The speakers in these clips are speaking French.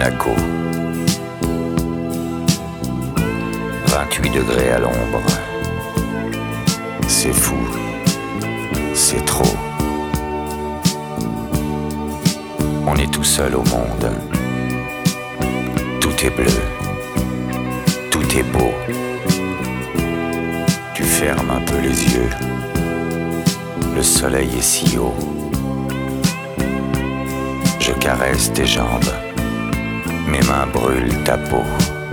Monaco. 28 degrés à l'ombre. C'est fou, c'est trop. On est tout seul au monde. Tout est bleu, tout est beau. Tu fermes un peu les yeux. Le soleil est si haut. Je caresse tes jambes. Mes mains brûlent ta peau.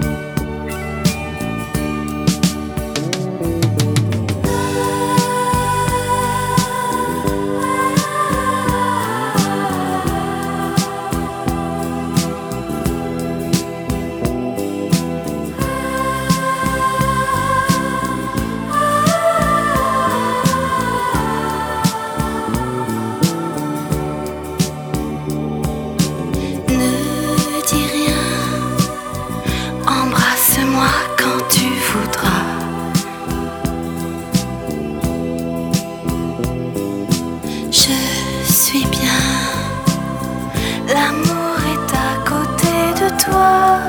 L'amour est à côté de toi.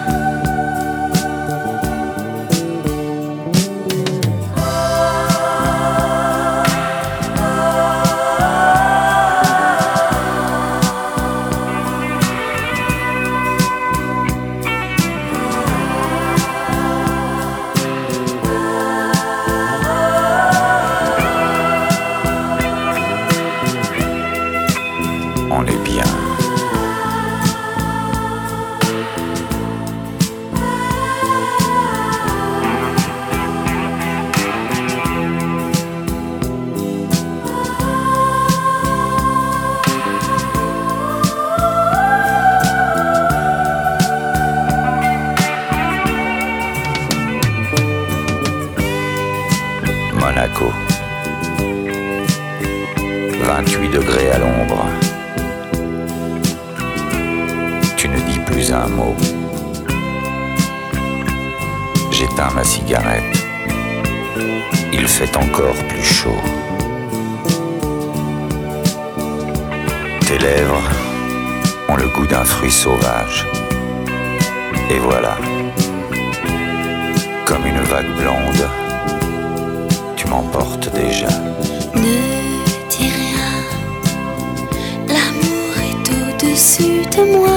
On est bien. Monaco. 28 degrés à l'ombre. Tu ne dis plus un mot. J'éteins ma cigarette. Il fait encore plus chaud. Tes lèvres ont le goût d'un fruit sauvage. Et voilà, comme une vague blonde, tu m'emportes déjà. Ne dis rien, l'amour est au-dessus de moi.